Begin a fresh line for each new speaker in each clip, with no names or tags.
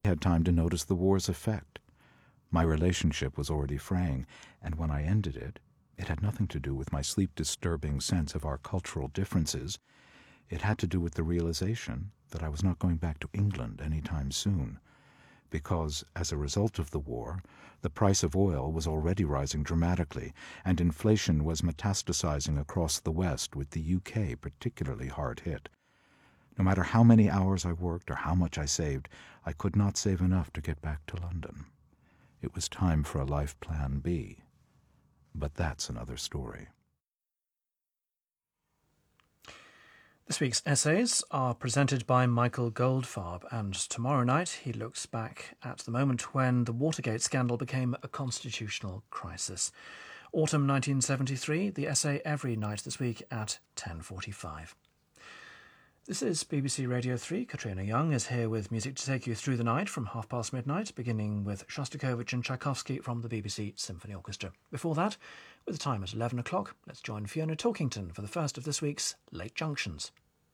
I had time to notice the war's effect. My relationship was already fraying, and when I ended it, it had nothing to do with my sleep-disturbing sense of our cultural differences. It had to do with the realization that I was not going back to England any time soon, because, as a result of the war, the price of oil was already rising dramatically, and inflation was metastasizing across the West, with the UK particularly hard hit. No matter how many hours I worked or how much I saved, I could not save enough to get back to London. It was time for a life plan B. But that's another story.
This week's essays are presented by Michael Goldfarb, and tomorrow night he looks back at the moment when the Watergate scandal became a constitutional crisis. Autumn 1973, the essay every night this week at 10:45. This is BBC Radio 3. Katrina Young is here with music to take you through the night from midnight, beginning with Shostakovich and Tchaikovsky from the BBC Symphony Orchestra. Before that, with the time at 11 o'clock, let's join Fiona Talkington for the first of this week's Late Junctions.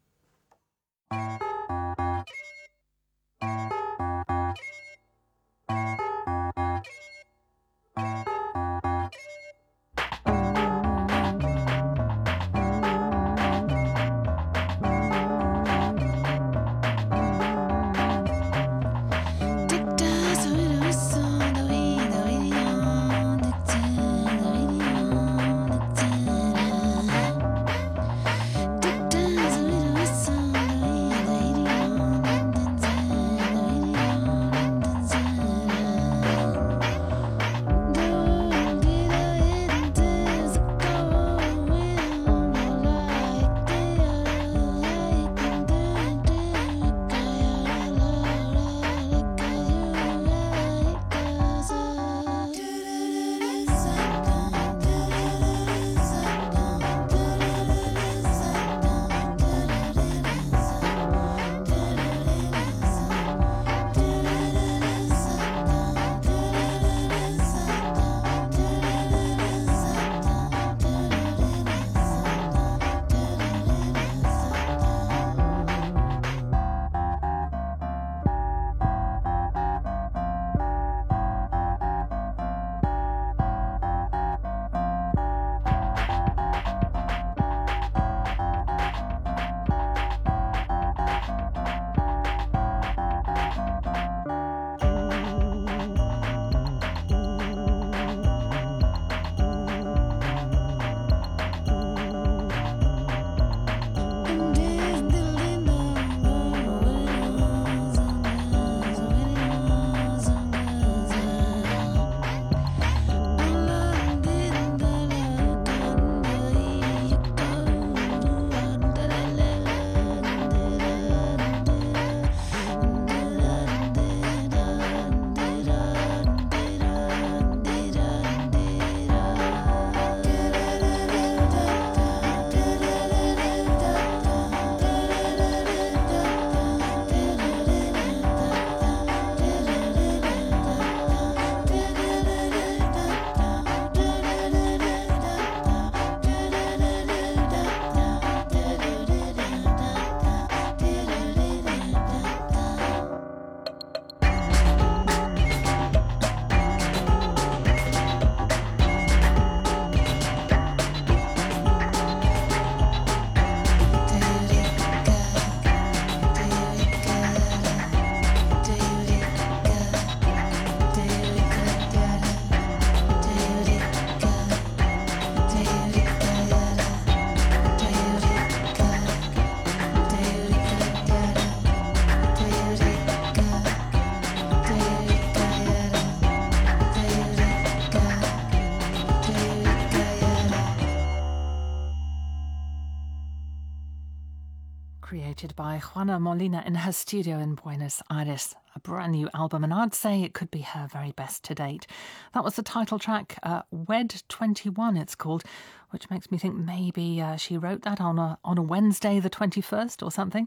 Created by Juana Molina in her studio in Buenos Aires. A brand new album, and I'd say it could be her very best to date. That was the title track, Wed 21 it's called, which makes me think maybe she wrote that on a Wednesday the 21st or something.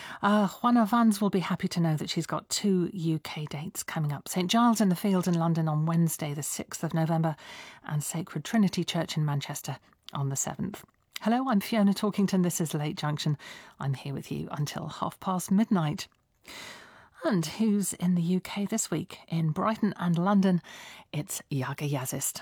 Juana Vans will be happy to know that she's got 2 UK dates coming up. St Giles in the Field in London on Wednesday the 6th of November and Sacred Trinity Church in Manchester on the 7th. Hello, I'm Fiona Talkington. This is Late Junction. I'm here with you until midnight. And who's in the UK this week? In Brighton and London, it's Yaga Yazist.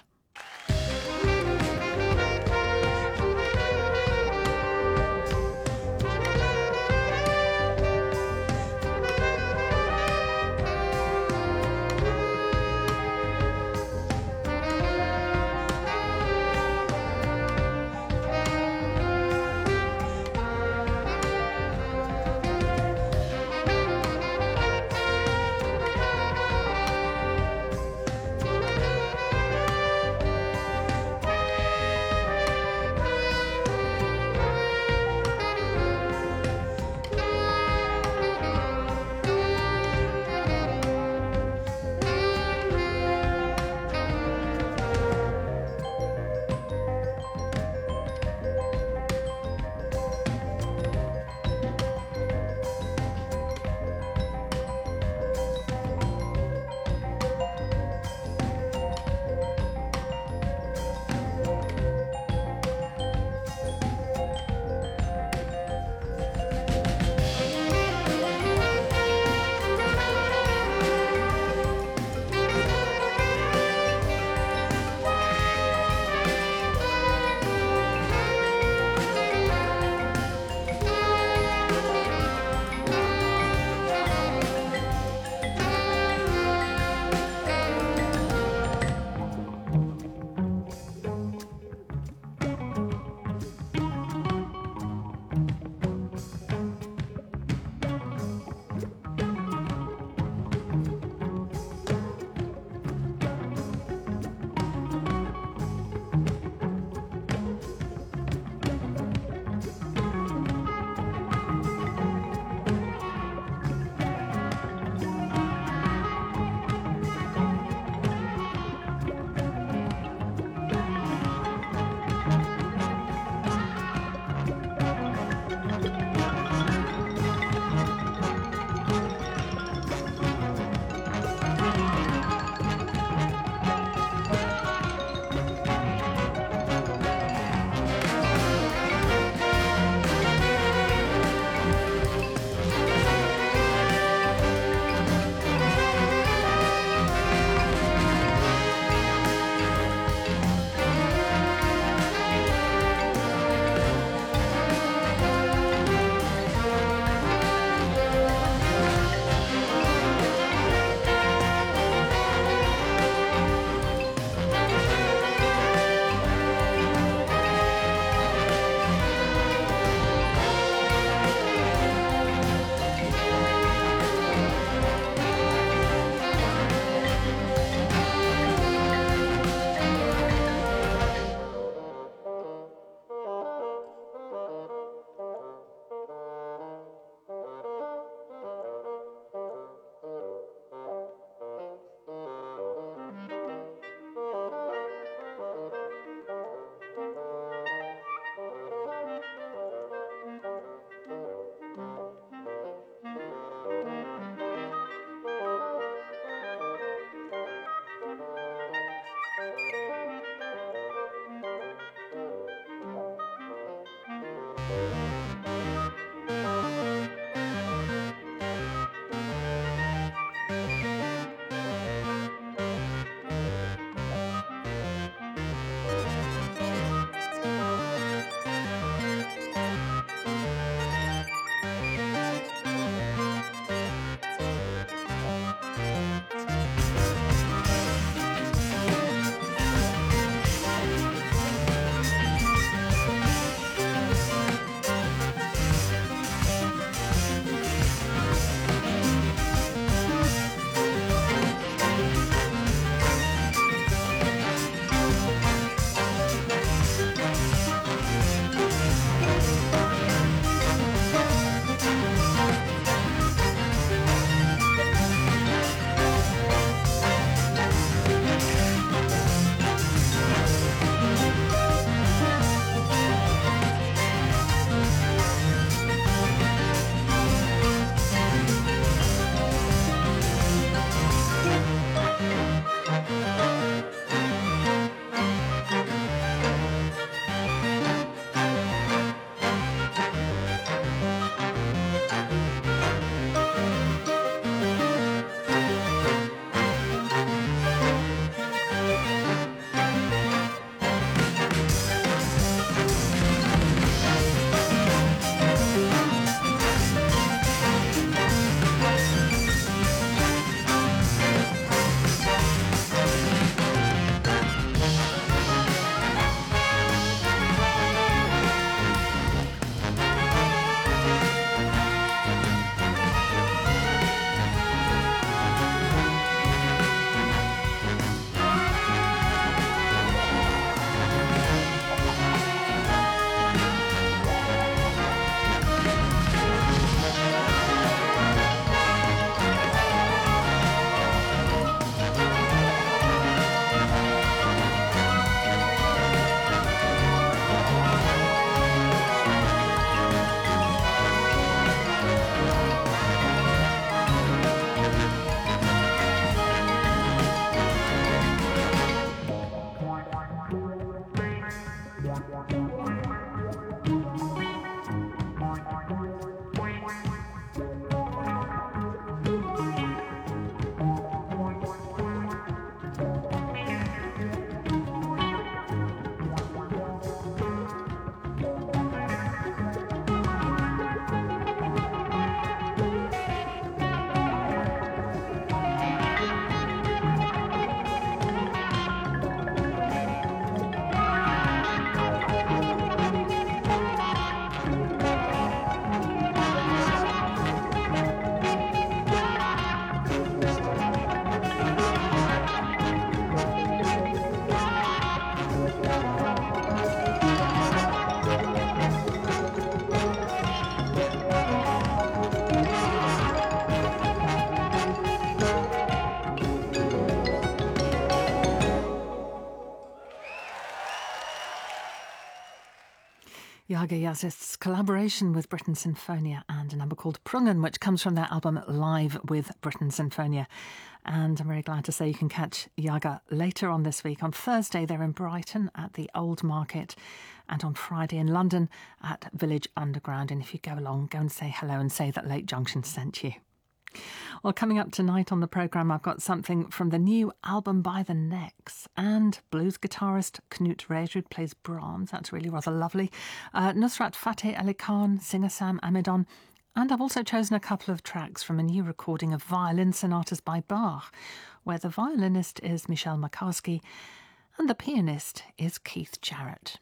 Jaga Yazist's collaboration with Britain Sinfonia and a number called Prungen, which comes from their album Live with Britain Sinfonia. And I'm very glad to say you can catch Jaga later on this week. On Thursday, they're in Brighton at the Old Market, and on Friday in London at Village Underground. And if you go along, go and say hello and say that Lake Junction sent you. Well, coming up tonight on the programme, I've got something from the new album by The Necks, and blues guitarist Knut Rejerud plays Brahms. That's really rather lovely. Nusrat Fateh Ali Khan, singer Sam Amidon, and I've also chosen a couple of tracks from a new recording of violin sonatas by Bach, where the violinist is Michel Makarski and the pianist is Keith Jarrett.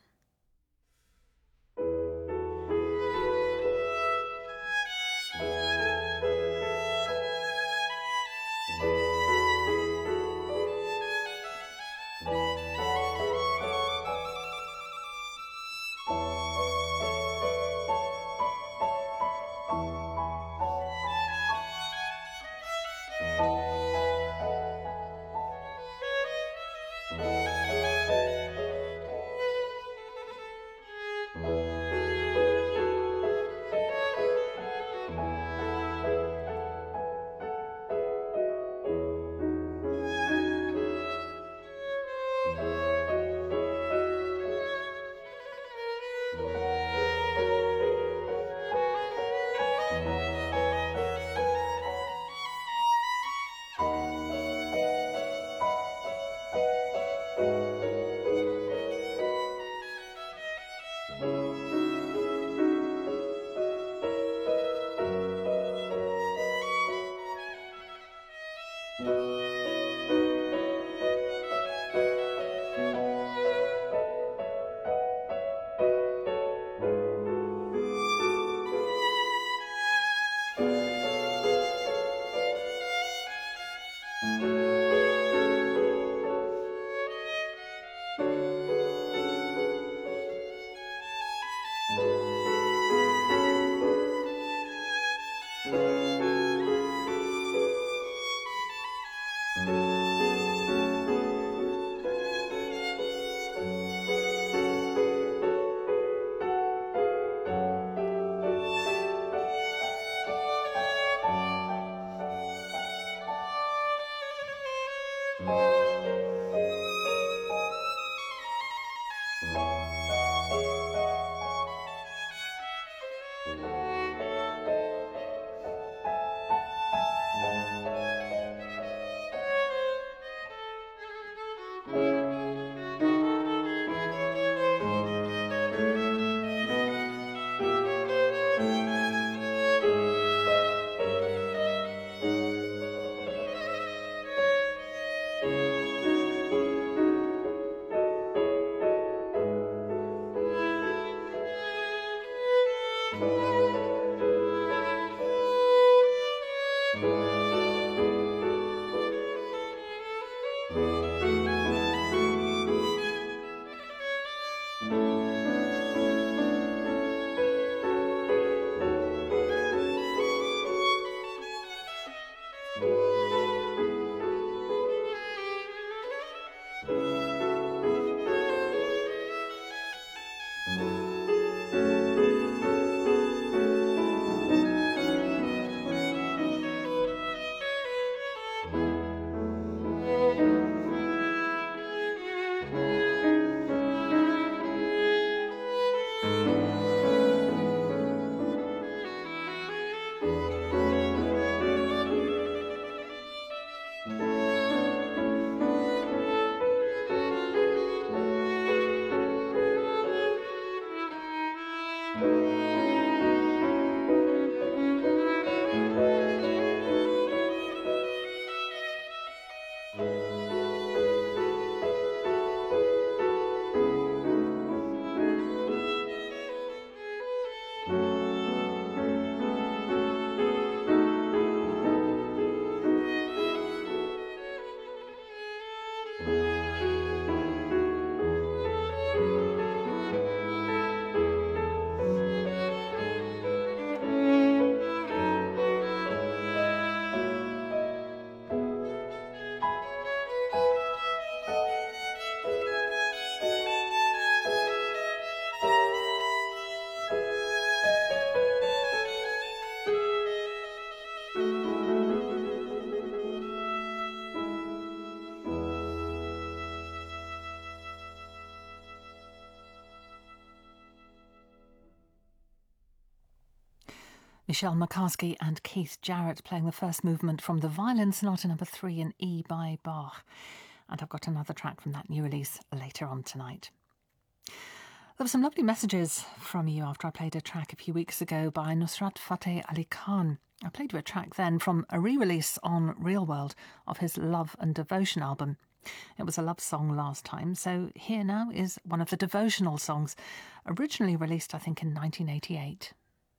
Michelle McCaskey and Keith Jarrett playing the first movement from the Violin Sonata No. 3 in E by Bach. And I've got another track from that new release later on tonight. There were some lovely messages from you after I played a track a few weeks ago by Nusrat Fateh Ali Khan. I played you a track then from a re-release on Real World of his Love and Devotion album. It was a love song last time, so here now is one of the devotional songs, originally released I think in 1988.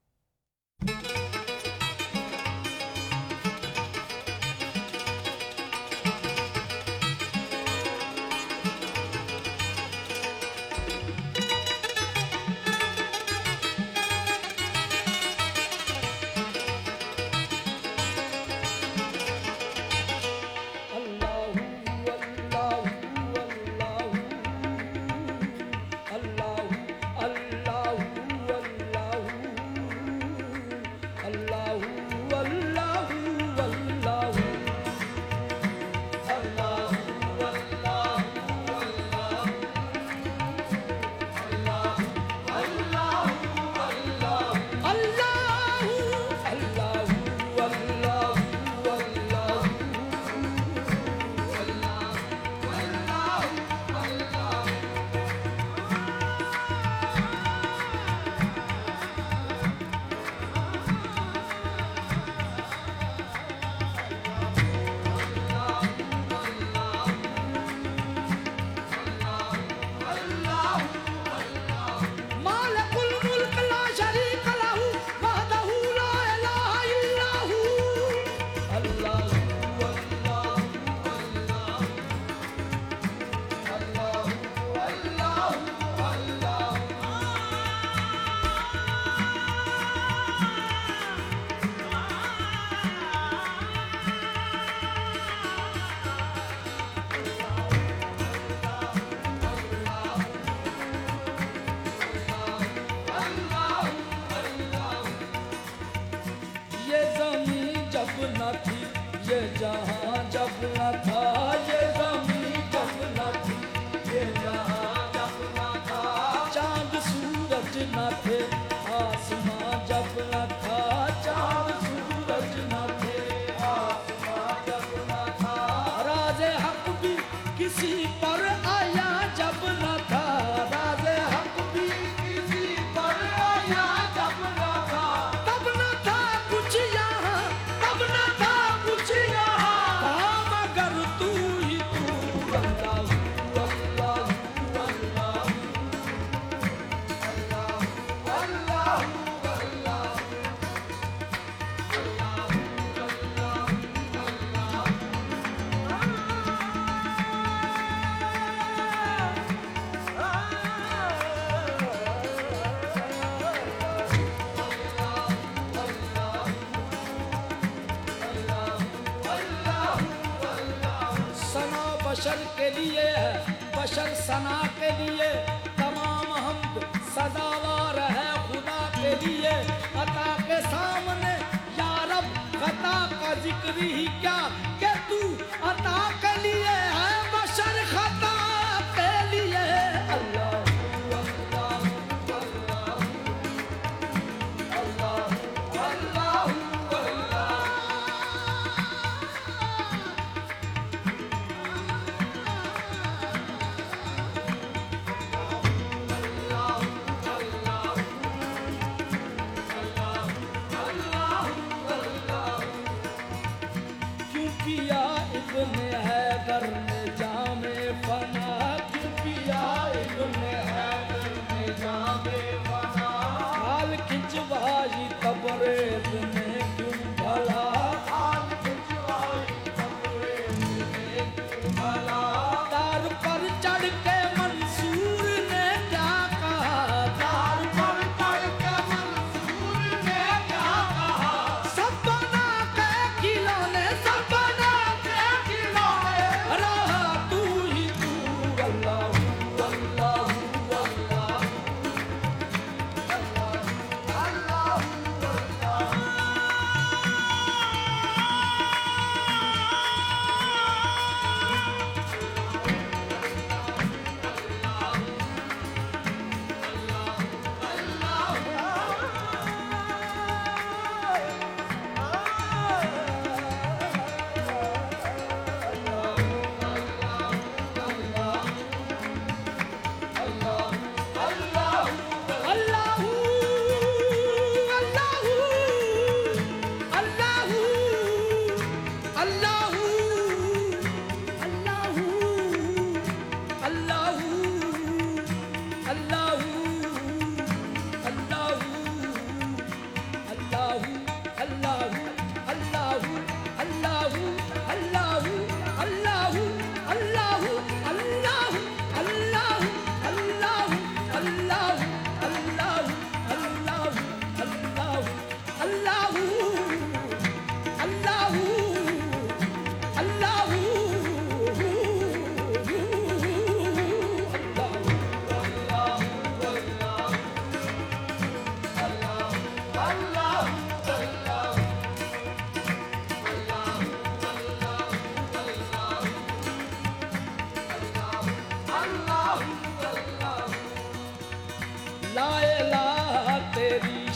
بشر کے لیے ہے بشر ثنا کے لیے تمام حمد سزاوار ہے خدا کے لیے عطا کے سامنے یا رب خطا کا ذکر ہی کیا کہ تو عطا کے لیے ہے بشر خطا کے لیے اللہ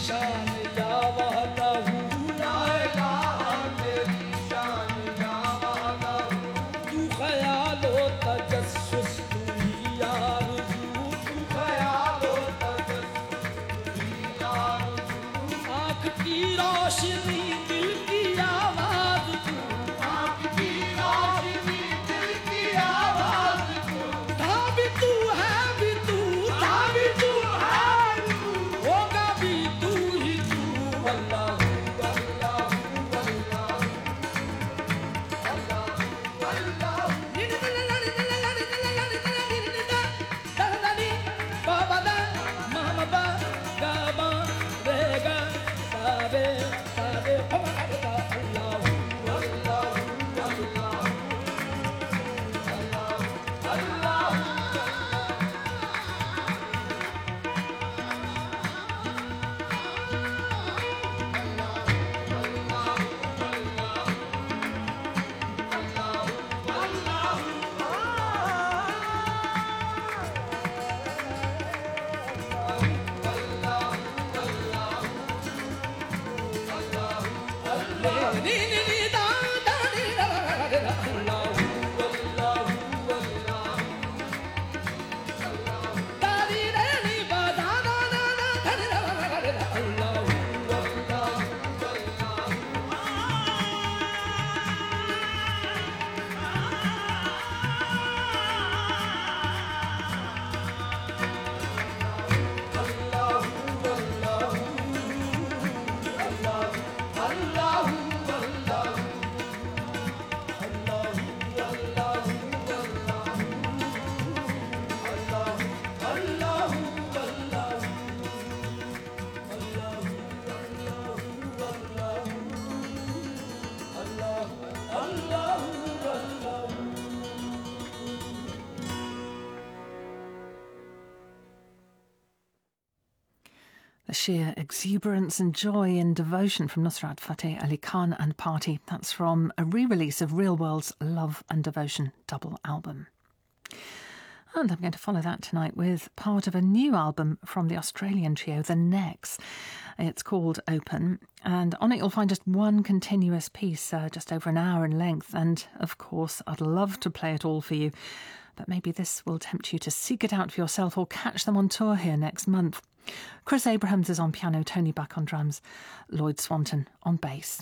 शान या वहदहू ला इलाहा तेरी शान या वहदहू तू ख्याल हो तजस्सुस तू ही आरज़ू तू ख्याल हो तजस्सुस तू ही आरज़ू आँख की रोशनी दिल की आवाज़ तू आँख की रोशनी दिल की आवाज़ तू था भी तू है भी तू था भी तू है भी तू होगा भी तू ही तू अल्लाह अल्लाह अल्लाह
The sheer exuberance and joy and devotion from Nusrat Fateh Ali Khan and Party. That's from a re-release of Real World's Love and Devotion double album. And I'm going to follow that tonight with part of a new album from the Australian trio, The Necks. It's called Open, and on it you'll find just one continuous piece, just over an hour in length. And, of course, I'd love to play it all for you, but maybe this will tempt you to seek it out for yourself or catch them on tour here next month. Chris Abrahams is on piano, Tony Buck on drums, Lloyd Swanton on bass.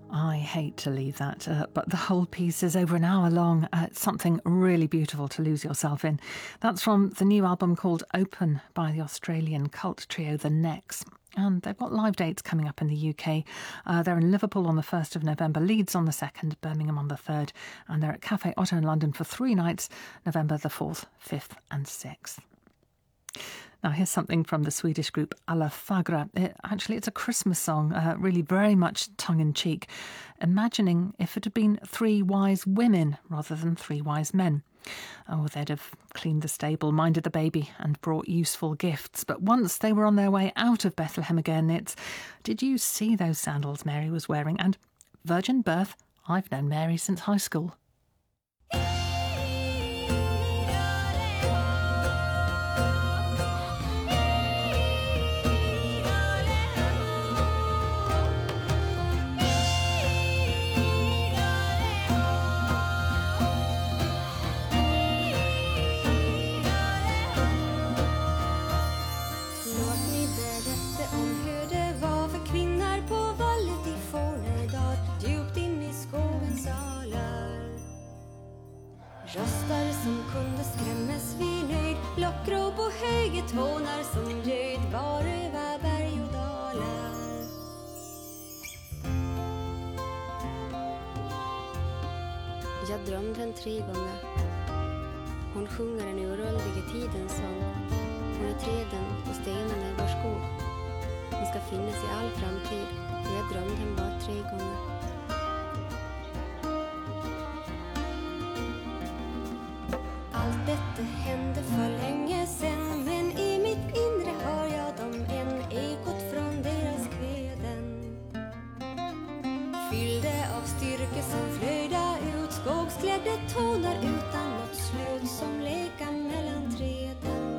I hate to leave that, but the whole piece is over an hour long. It's something really beautiful to lose yourself in. That's from the new album called Open by the Australian cult trio The Necks. And they've got live dates coming up in the UK. They're in Liverpool on the 1st of November, Leeds on the 2nd, Birmingham on the 3rd, and they're at Café Otto in London for 3 nights, November the 4th, 5th and 6th. Now, here's something from the Swedish group Alla Fagra. It's a Christmas song, really very much tongue-in-cheek, imagining if it had been 3 wise women rather than 3 wise men. Oh, they'd have cleaned the stable, minded the baby and brought useful gifts. But once they were on their way out of Bethlehem again, it's, did you see those sandals Mary was wearing? And virgin birth, I've known Mary since high school.
Röstar som kunde skrämmes vid nöjd, lockrop och högetånar som ljöd var över berg och dalar. Jag drömde en 3 gånger. Hon sjunger en uråldrig tidens sång. Hon är träden och stenarna i vår skog. Hon ska finnas i all framtid, och jag drömde henne bara 3 gånger. Allt detta hände för länge sen, men i mitt inre hör jag dem än, ekot från deras kväden. Fyllde av styrka som flöjda ut, skogsklädda toner utan något slut som leka mellan träden.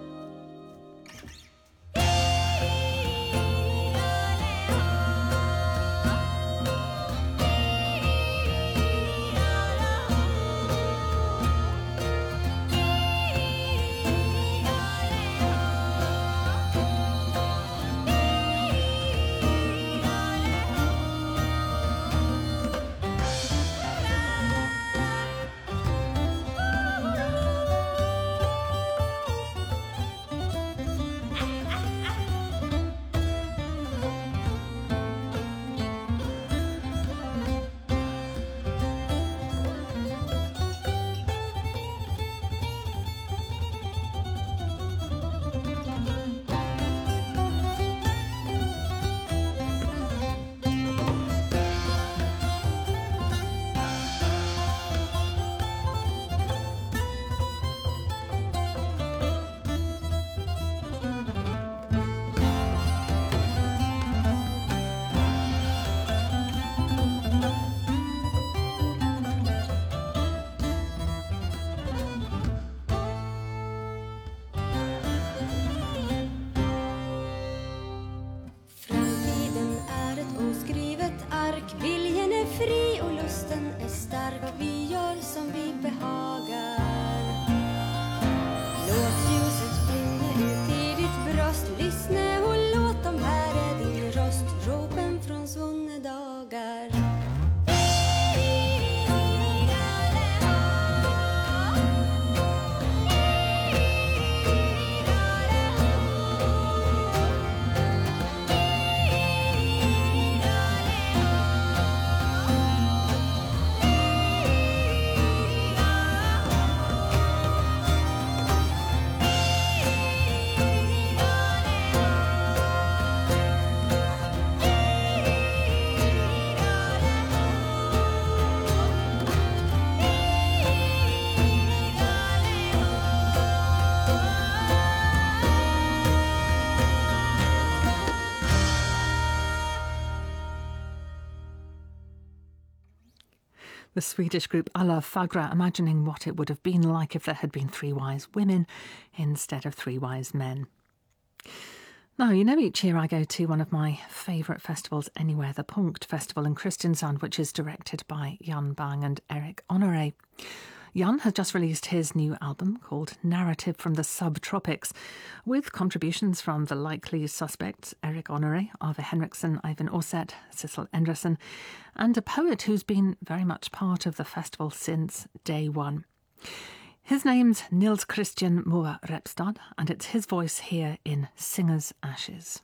The Swedish group Alla Fagra, imagining what it would have been like if there had been 3 wise women instead of 3 wise men. Now, you know, each year I go to one of my favourite festivals anywhere, the Punkt Festival in Kristiansand, which is directed by Jan Bang and Eric Honoré. Jan has just released his new album called Narrative from the Subtropics, with contributions from the Likely Suspects, Eric Honoré, Arve Henriksen, Ivan Orset, Sissel Endresen, and a poet who's been very much part of the festival since day one. His name's Nils Christian Moore Repstad, and it's his voice here in Singer's Ashes.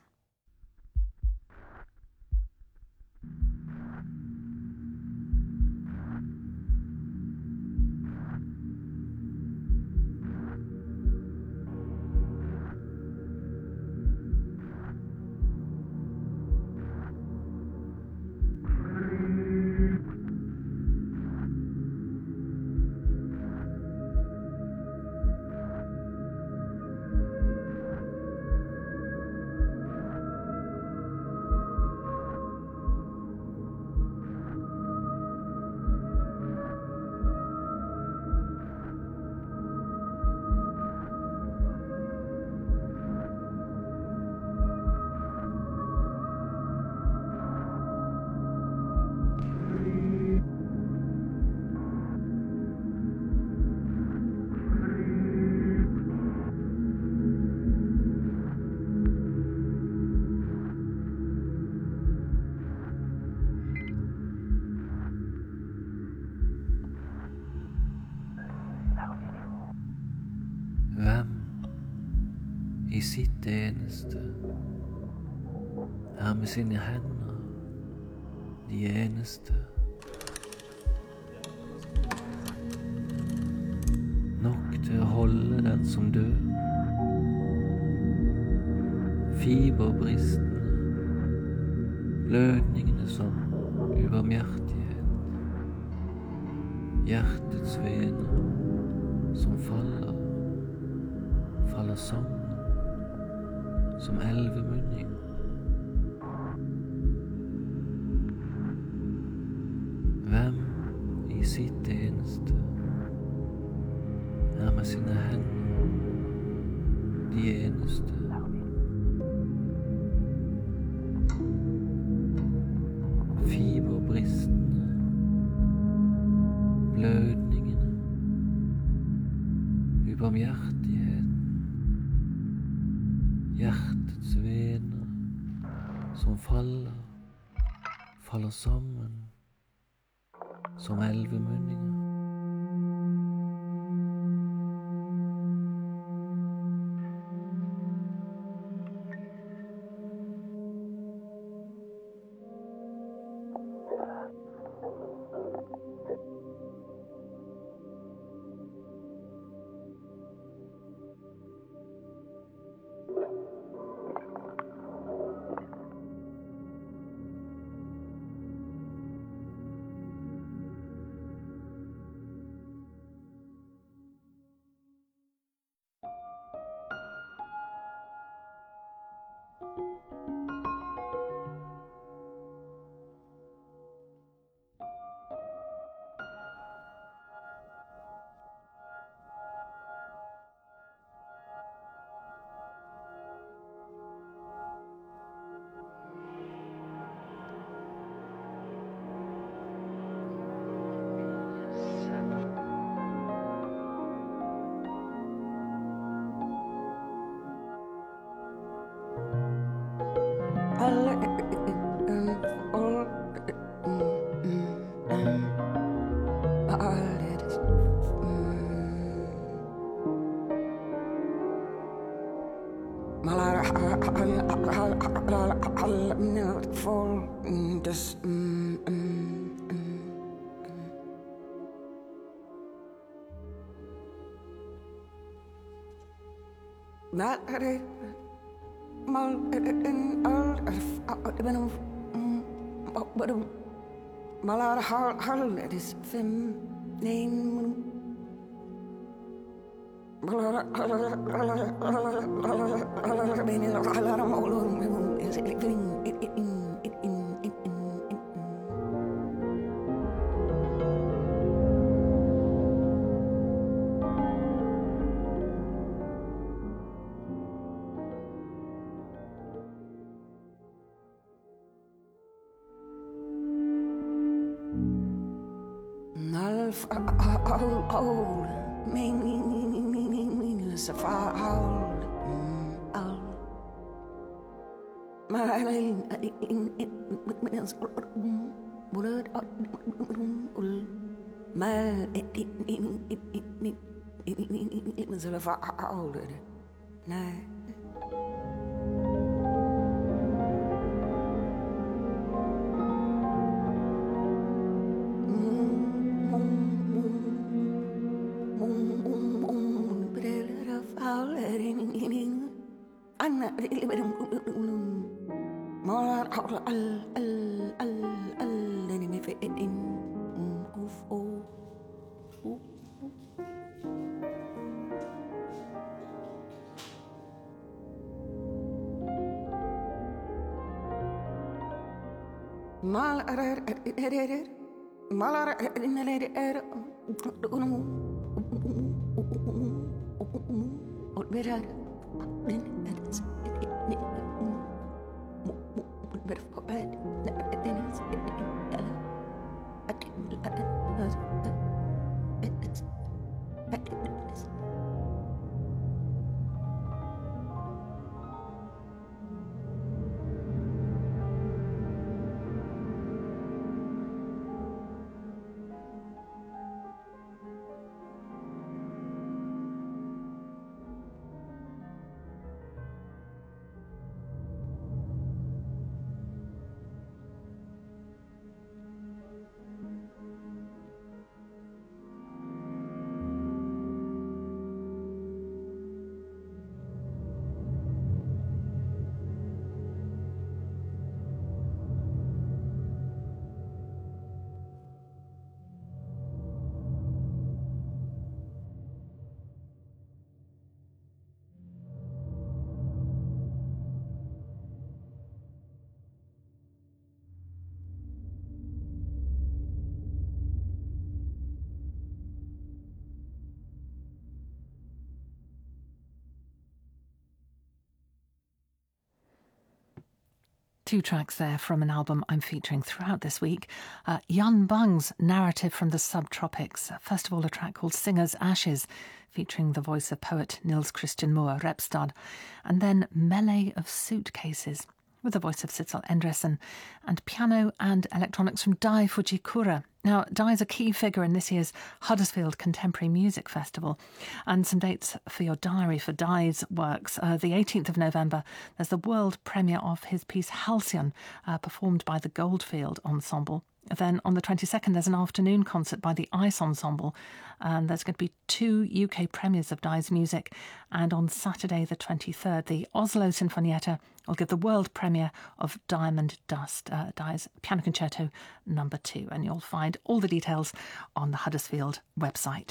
Hvem i sitt eneste er med sine hender de eneste? Nok til å holde den som dør, fiberbristene, blødningene som ubarmhjertighet, hjertets vener som faller sammen som elvemunning. Hvem i sitt eneste er med sine hender de eneste? Fiberbristene, blødningene, ubarmhjertighet, hjertets vener som faller sammen som elvemunninger.
Malar hal is fem name. old, meaningless of old, my it was a old night.
Two tracks there from an album I'm featuring throughout this week. Jan Bang's Narrative from the Subtropics. First of all, a track called Singer's Ashes, featuring the voice of poet Niels Christian Moore, Repstad. And then Melee of Suitcases, with the voice of Sissel Endresen, and piano and electronics from Dai Fujikura. Now, Dai is a key figure in this year's Huddersfield Contemporary Music Festival. And some dates for your diary for Dai's works. The 18th of November, there's the world premiere of his piece Halcyon, performed by the Goldfield Ensemble. Then on the 22nd, there's an afternoon concert by the Ice Ensemble. And there's going to be 2 UK premieres of Dai's music. And on Saturday, the 23rd, the Oslo Sinfonietta will give the world premiere of Diamond Dust, Dai's Piano Concerto No. 2. And you'll find all the details on the Huddersfield website.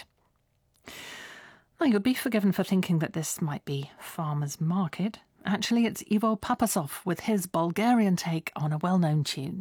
Now, you'll be forgiven for thinking that this might be Farmer's Market. Actually, it's Ivo Papasov with his Bulgarian take on a well-known tune.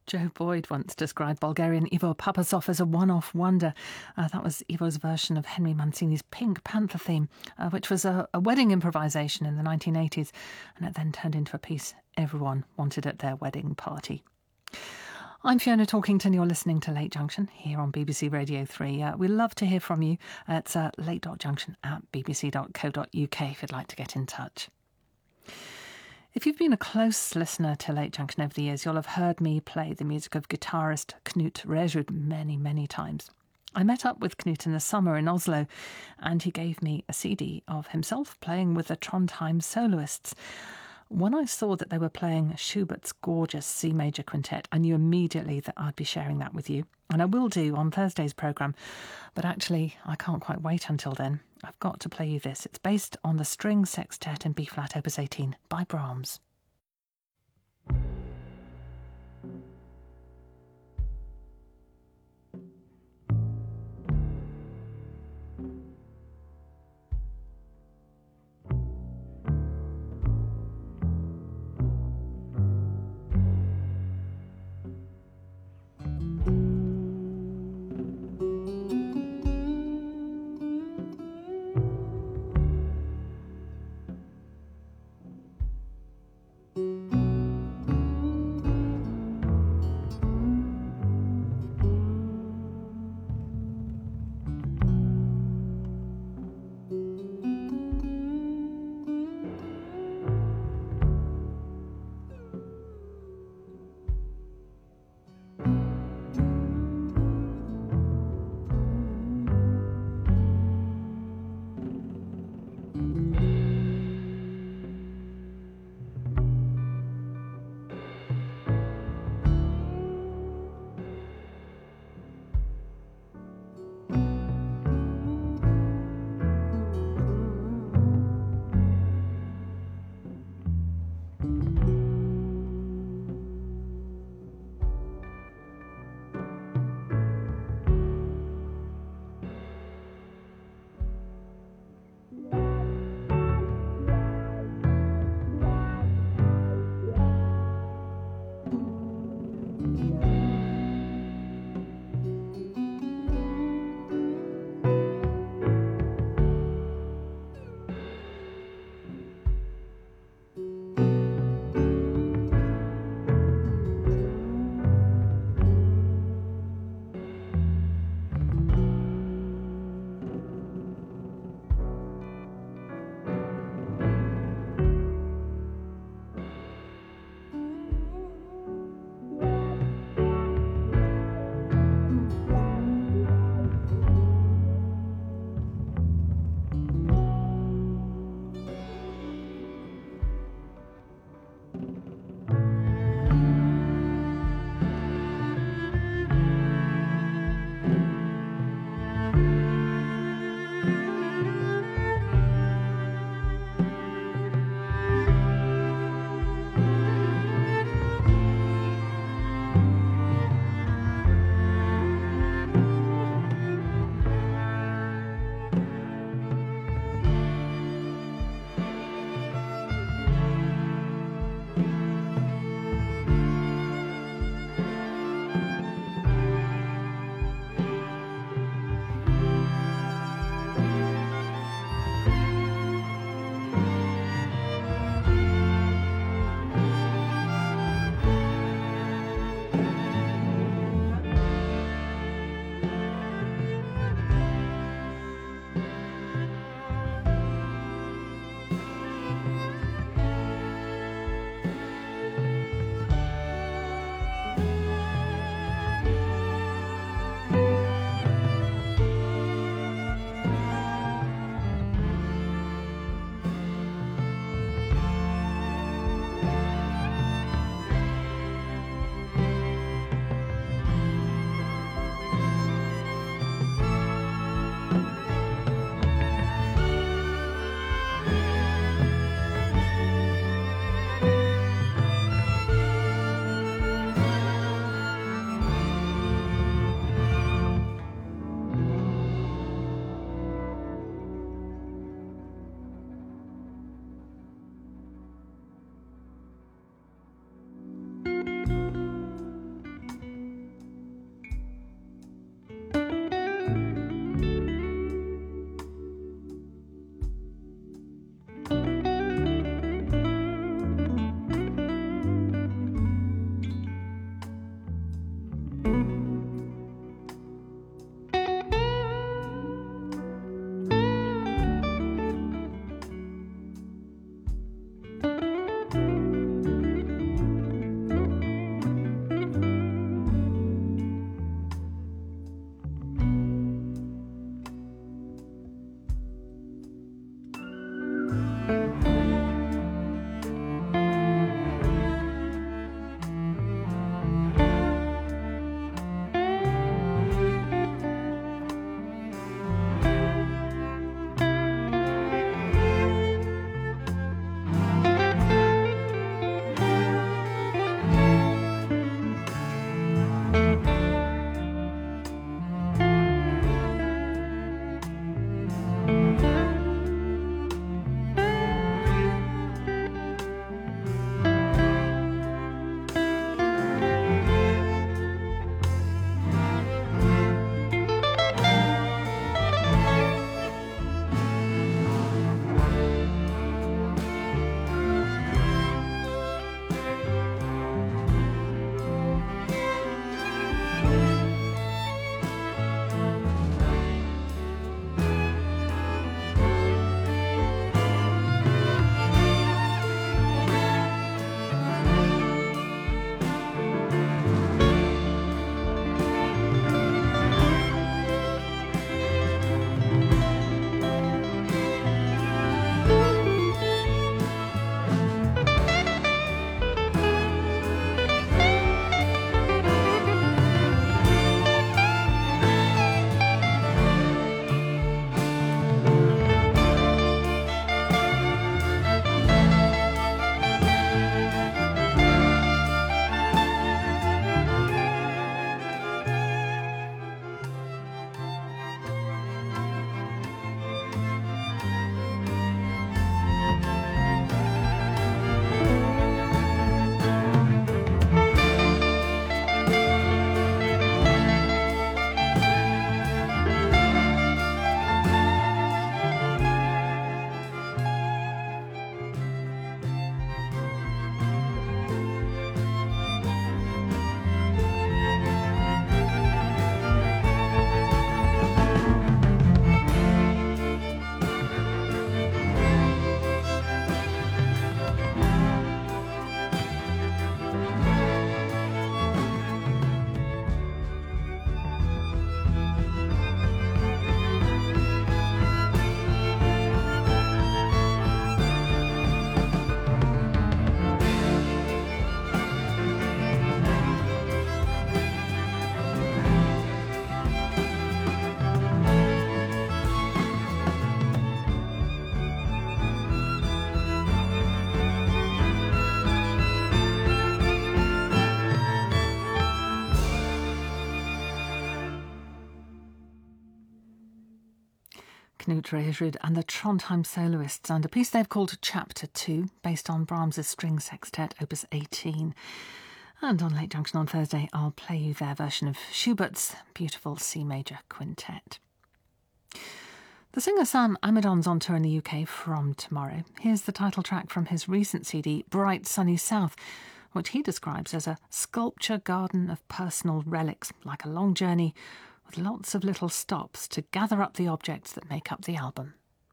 Joe Boyd once described Bulgarian Ivo Papasov as a one-off wonder. That was Ivo's version of Henry Mancini's Pink Panther theme, which was a wedding improvisation in the 1980s, and it then turned into a piece everyone wanted at their wedding party. I'm Fiona Talkington. You're listening to Late Junction here on BBC Radio 3. We love to hear from you. It's late.junction@bbc.co.uk if you'd like to get in touch. If you've been a close listener to Late Junction over the years, you'll have heard me play the music of guitarist Knut Reijrud many, many times. I met up with Knut in the summer in Oslo, and he gave me a CD of himself playing with the Trondheim soloists. When I saw that they were playing Schubert's gorgeous C major quintet, I knew immediately that I'd be sharing that with you. And I will do on Thursday's programme. But actually, I can't quite wait until then. I've got to play you this. It's based on the String Sextet in B-flat Opus 18 by Brahms. Knut Rehrud and the Trondheim Soloists and a piece they've called Chapter 2, based on Brahms's String Sextet, Opus 18. And on Late Junction on Thursday, I'll play you their version of Schubert's beautiful C Major Quintet. The singer Sam Amidon's on tour in the UK from tomorrow. Here's the title track from his recent CD, Bright Sunny South, which he describes as a sculpture garden of personal relics, like a long journey with lots of little stops to gather up the objects that make up the album.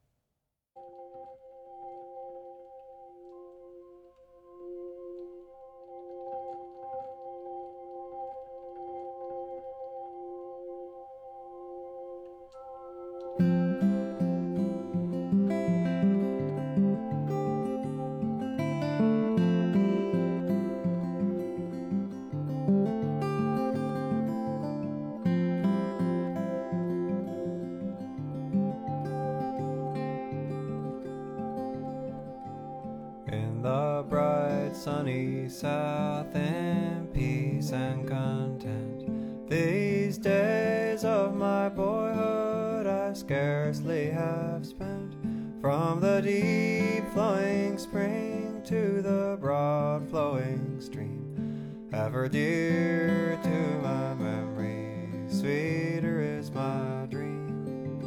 Sunny South in peace and content. These days of my boyhood I scarcely have spent. From the deep flowing spring to the broad flowing stream, ever dear to my memory, sweeter is my dream.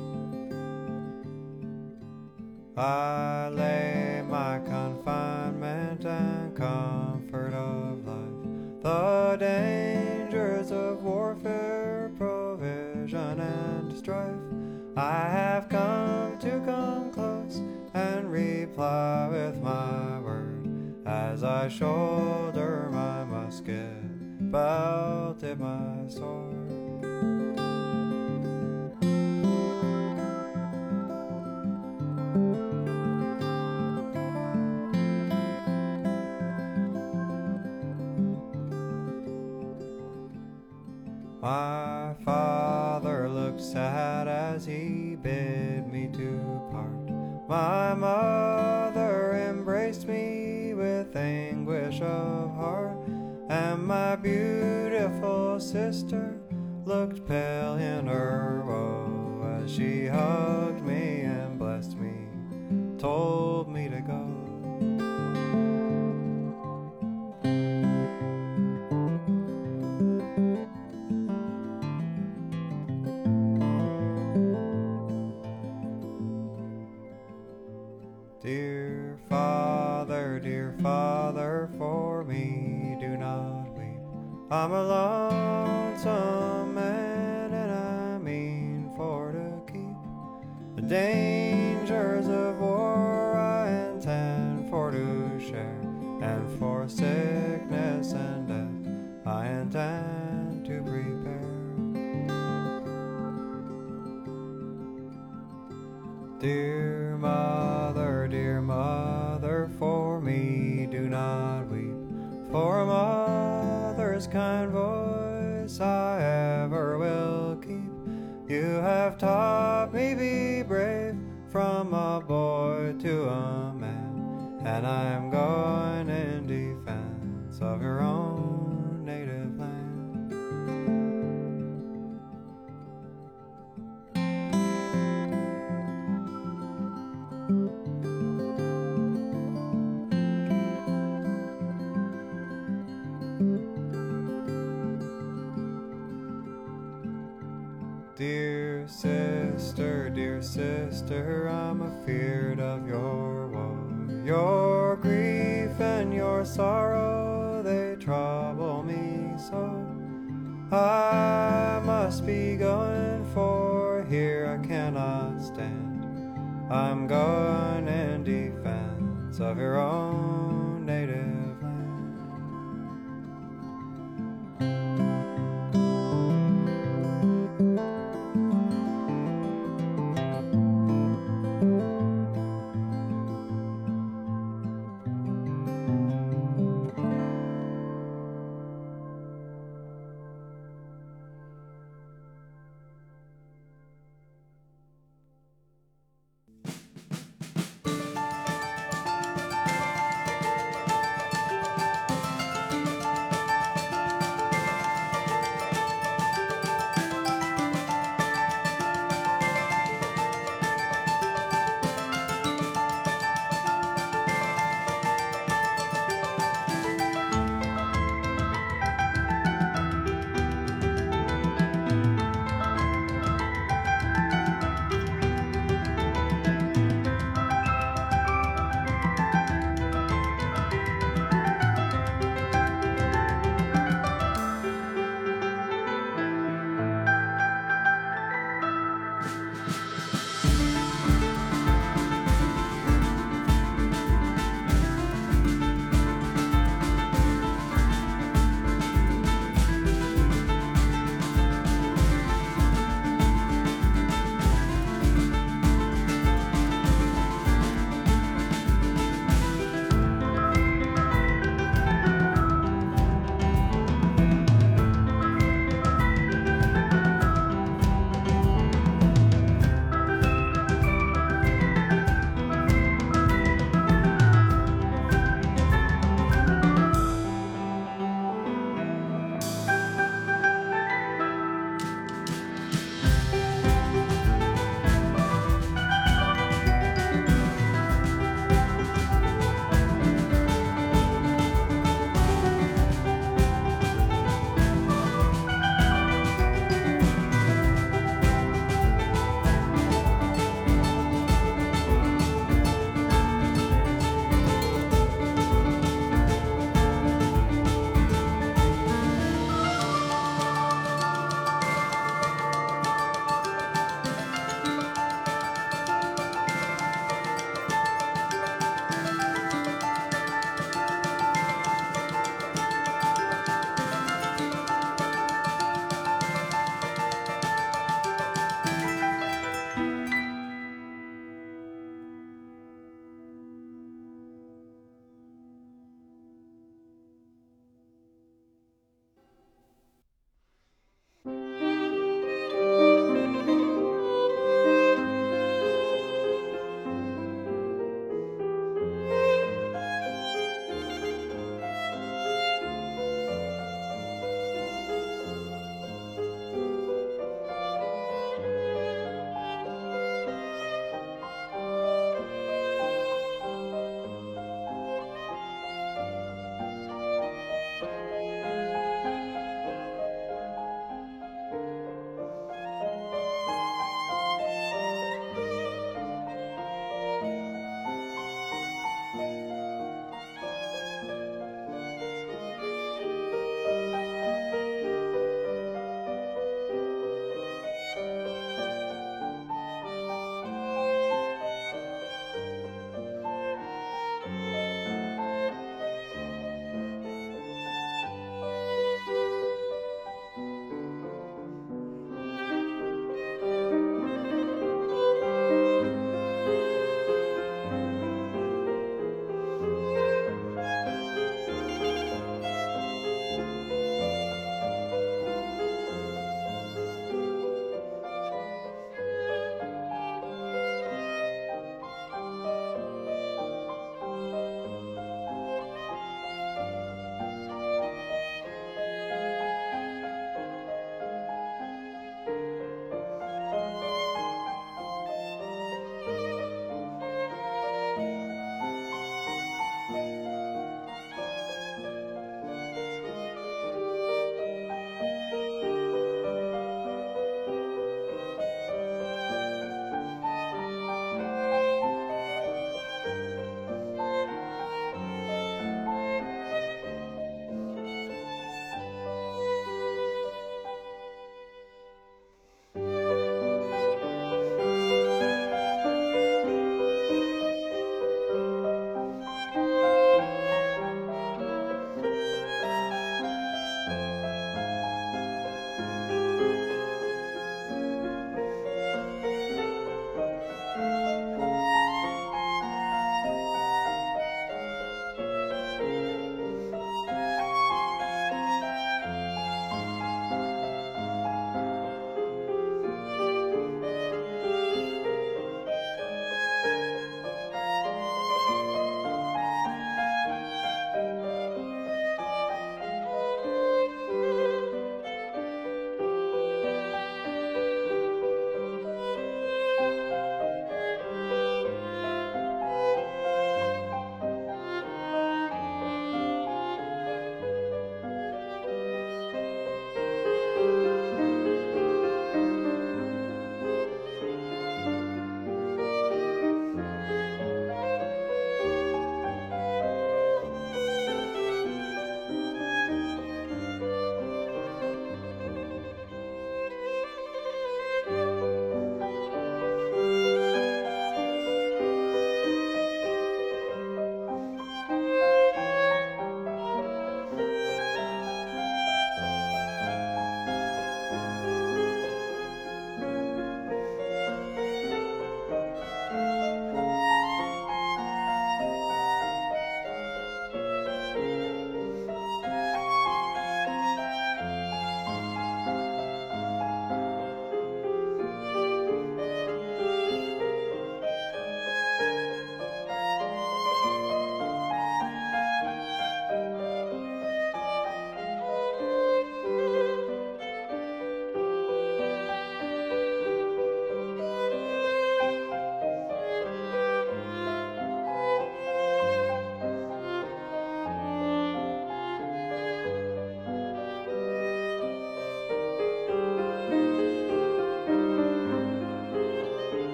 I lay my confinement and comfort of life, the dangers of warfare, provision and strife. I have come to come close and reply with my word, as I shoulder my musket, belted my sword. My father looked sad as he bid me to part. My mother embraced me with anguish of heart, and my beautiful sister looked pale in her woe as she hugged me and blessed me, told me to go. Dear Father, for me do not weep. I'm a lonesome man and I mean for to keep. The dangers of war I intend for to share, and for sickness and death I intend to prepare. Dear mother, for me do not weep, for a mother's kind voice I ever will keep. You have taught me be brave, from a boy to a man, and I'm going in defense of your own native land. Dear sister, I'm afeard of your woe. Your grief and your sorrow, they trouble me so. I must be going, for here I cannot stand. I'm going in defense of your own native land.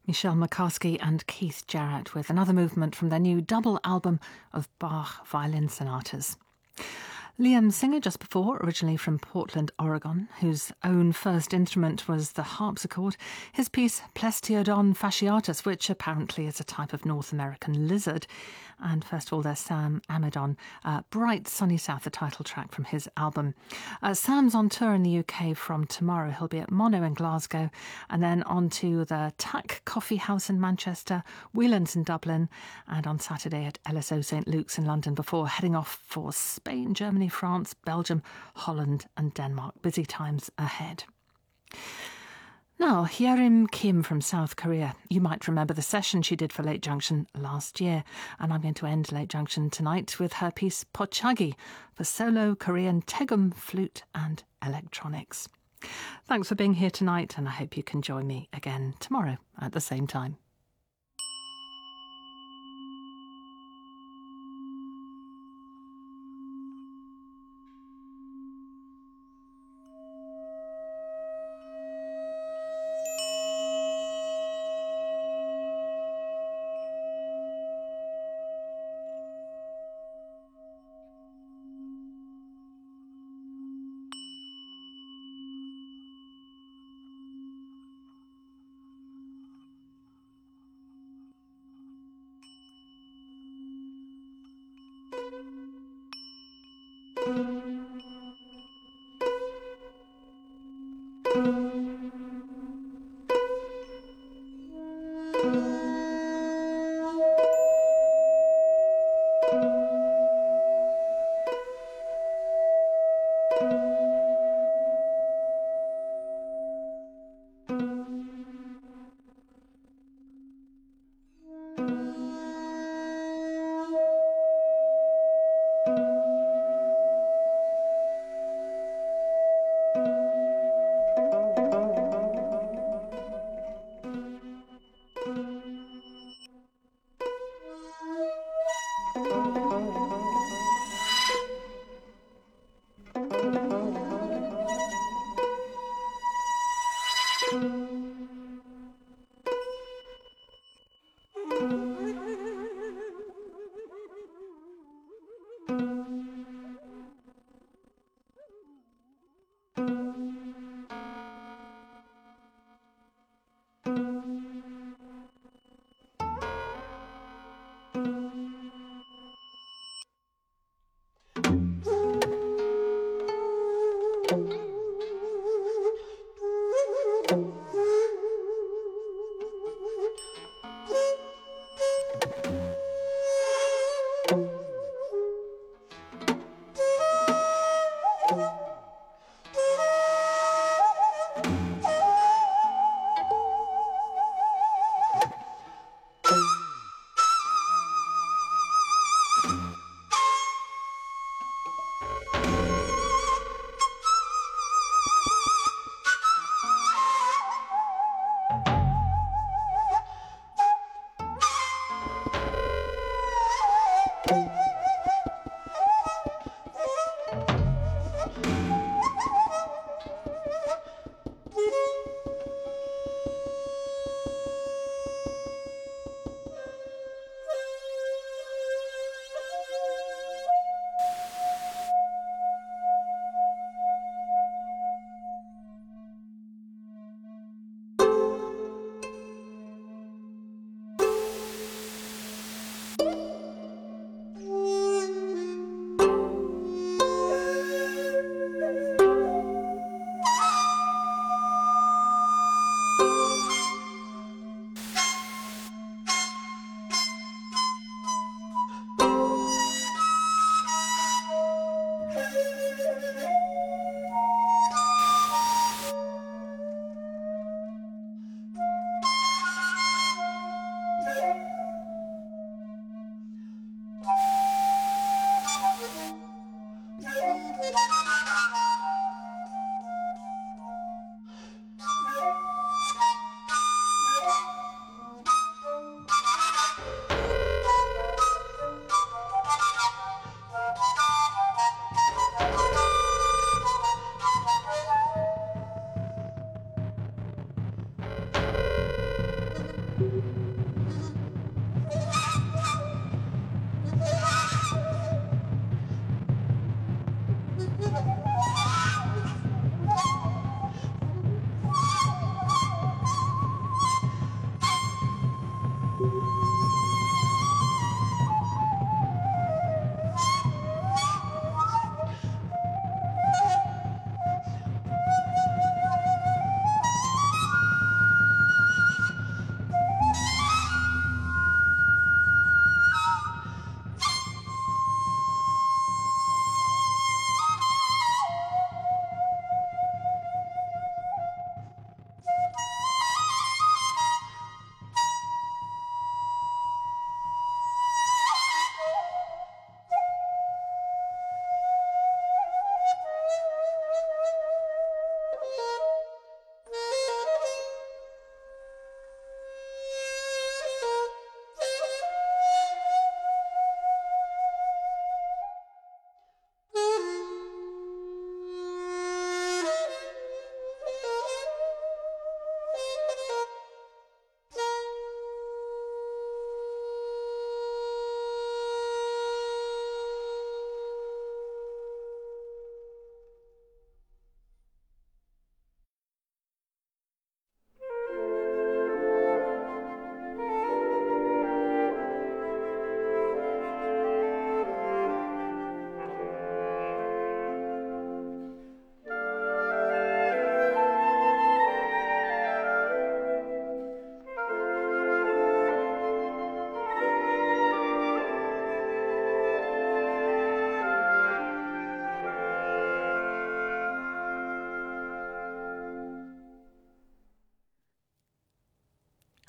Michelle McCaskey and Keith Jarrett with another movement from their new double album of Bach violin sonatas. Liam Singer just before, originally from Portland, Oregon, whose own first instrument was the harpsichord, his piece Plestiodon fasciatus, which apparently is a type of North American lizard. And first of all, there's Sam Amidon, Bright Sunny South, the title track from his album. Sam's on tour in the UK from tomorrow. He'll be at Mono in Glasgow, and then on to the Tack Coffee House in Manchester, Whelan's in Dublin, and on Saturday at LSO St Luke's in London before heading off for Spain, Germany, France, Belgium, Holland and Denmark. Busy times ahead. Now, Hyerim Kim from South Korea. You might remember the session she did for Late Junction last year, and I'm going to end Late Junction tonight with her piece Pochagi for solo Korean tegum, flute and electronics. Thanks for being here tonight, and I hope you can join me again tomorrow at the same time.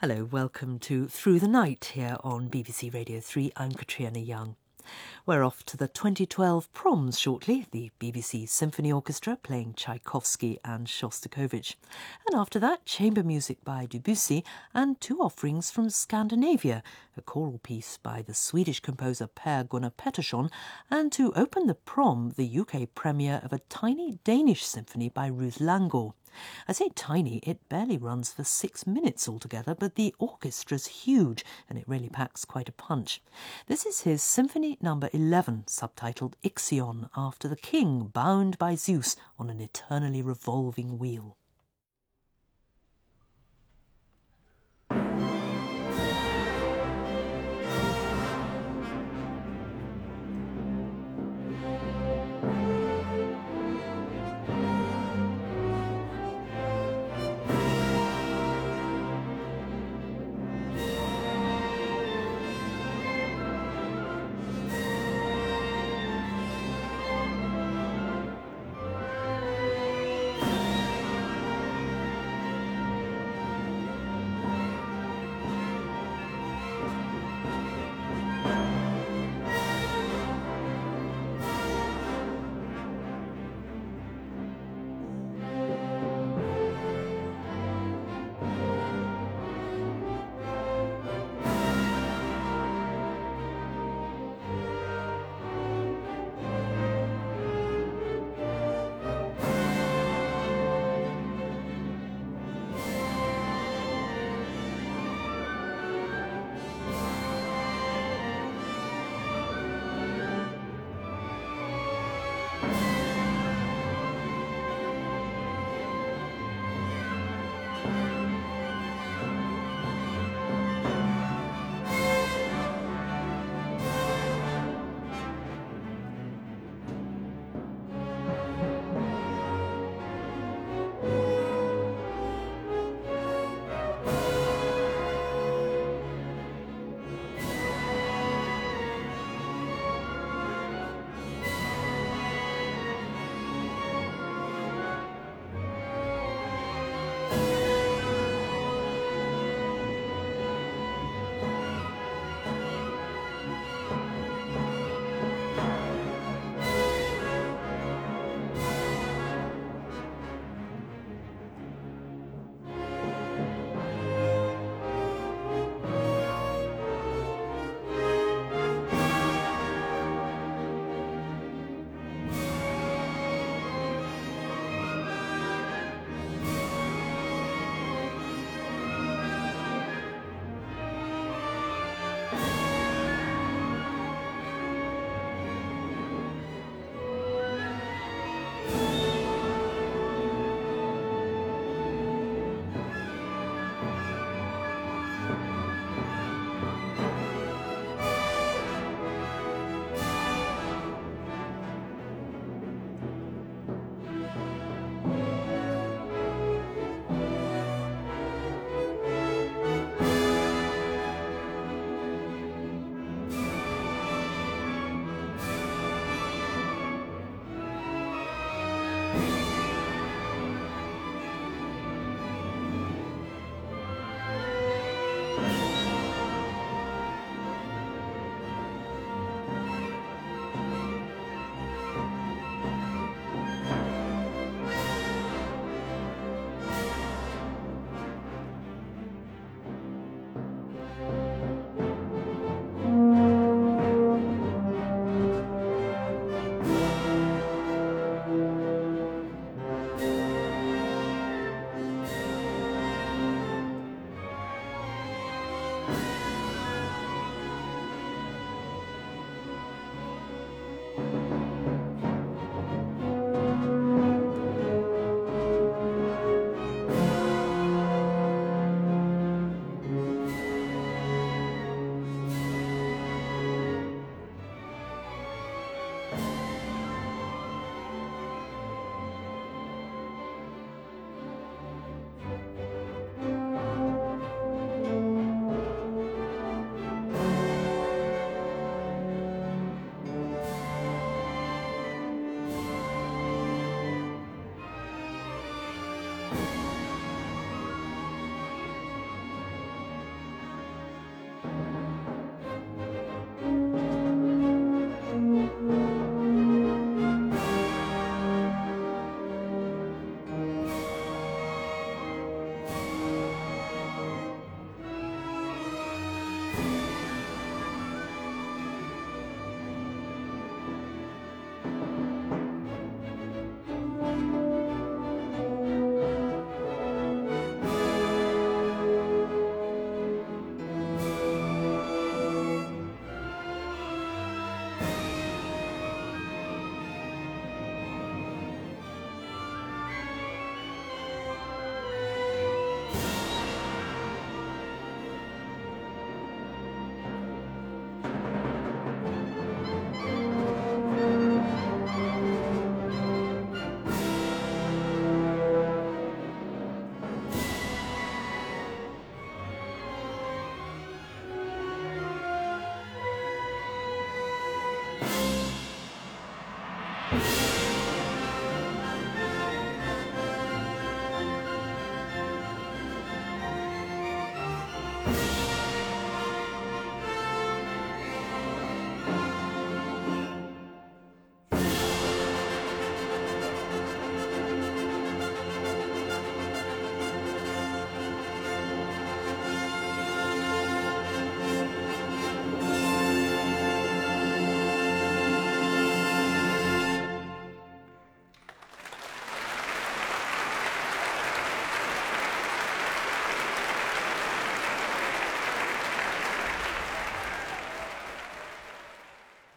Hello, welcome to Through the Night here on BBC Radio 3. I'm Katriona Young. We're off to the 2012 Proms shortly, the BBC Symphony Orchestra playing Tchaikovsky and Shostakovich. And after that, chamber music by Debussy and two offerings from Scandinavia, a choral piece by the Swedish composer Per Gunnar Pettersson, and to open the Prom, the UK premiere of a tiny Danish symphony by Ruth Langgaard. I say tiny, it barely runs for 6 minutes altogether, but the orchestra's huge and it really packs quite a punch. This is his Symphony number 11, subtitled Ixion, after the king bound by Zeus on an eternally revolving wheel.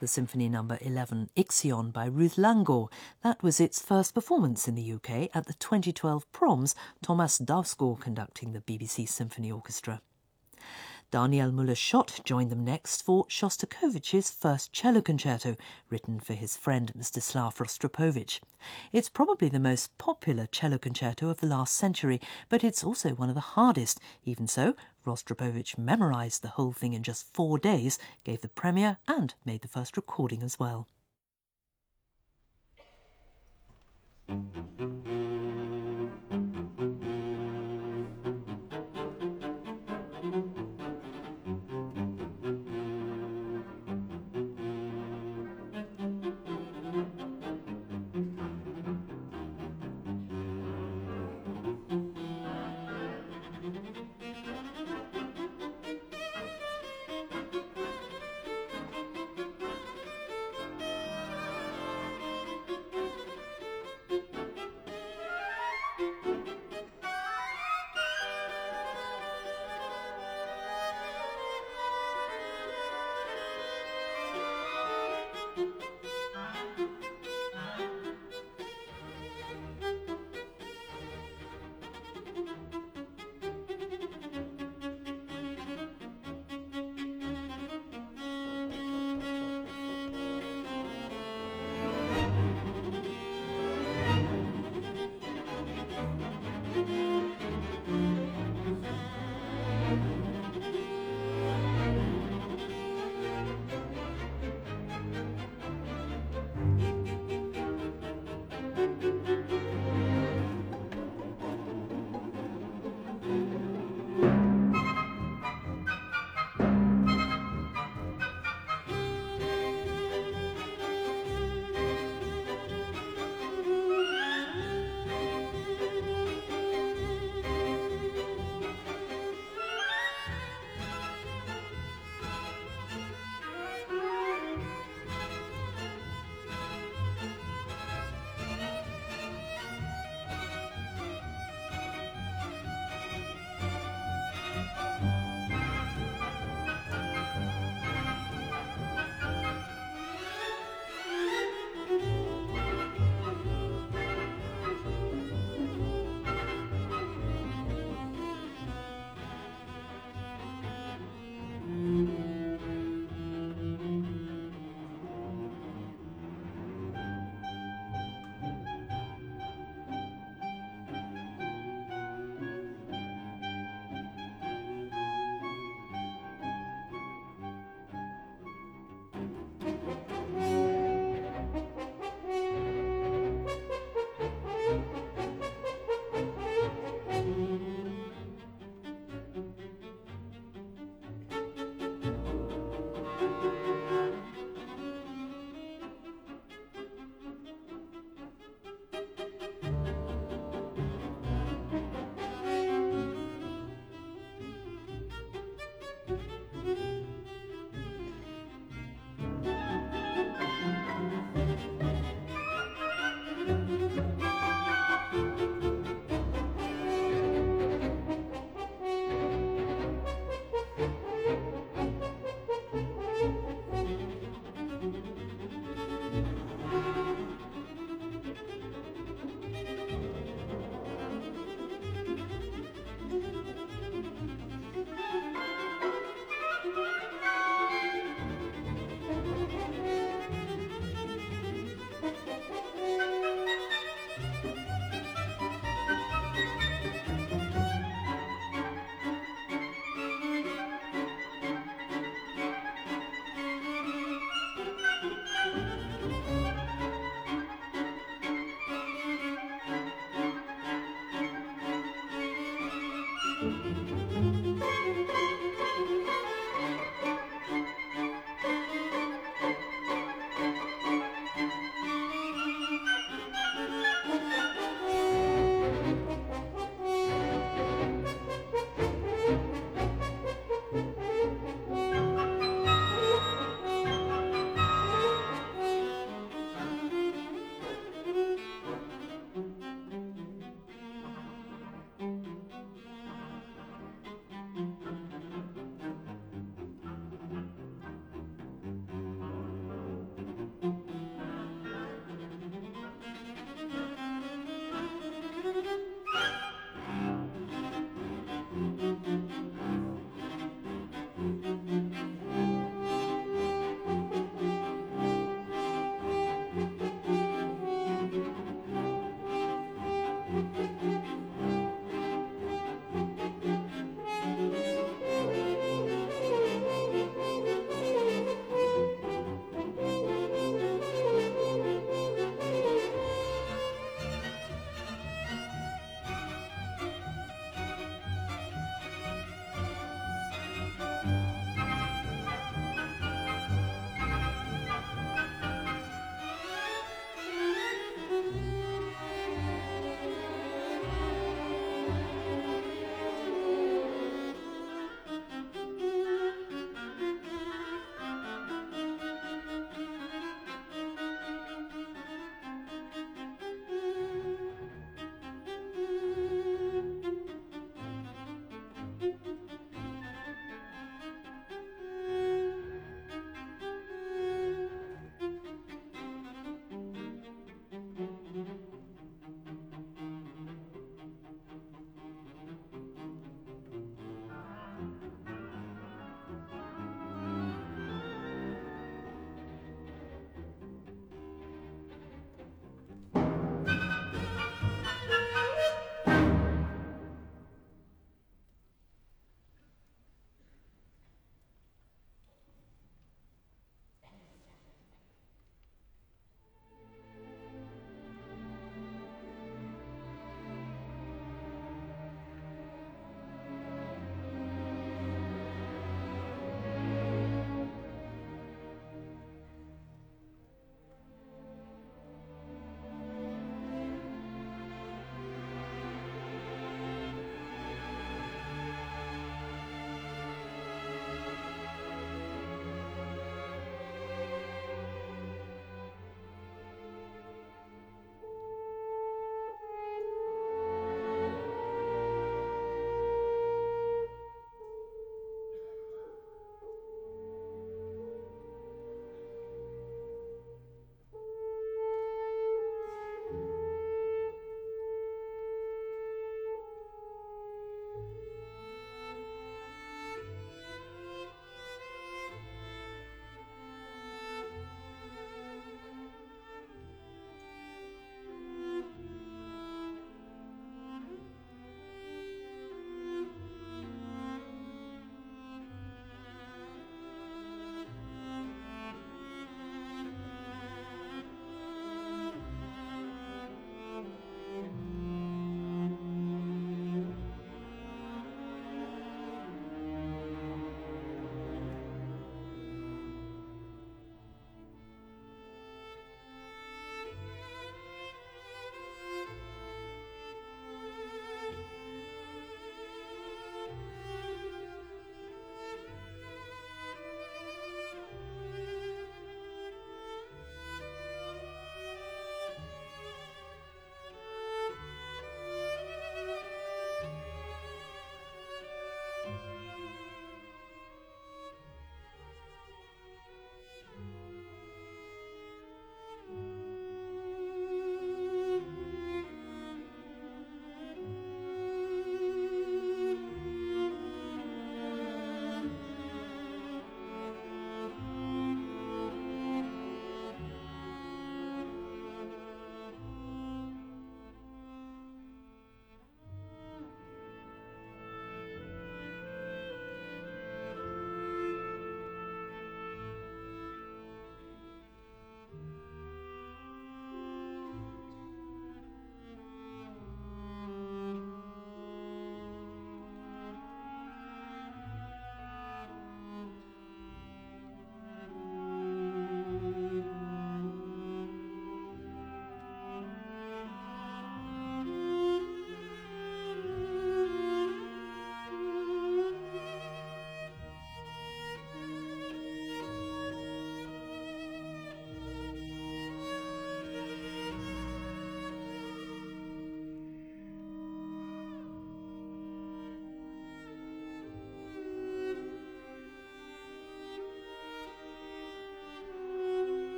the Symphony No. 11 Ixion by Ruth Langor. That was its first performance in the UK at the 2012 Proms, Thomas Dausgaard conducting the BBC Symphony Orchestra. Daniel Müller-Schott joined them next for Shostakovich's first cello concerto, written for his friend Mstislav Rostropovich. It's probably the most popular cello concerto of the last century, but it's also one of the hardest. Even so, Rostropovich memorised the whole thing in just 4 days, gave the premiere and made the first recording as well.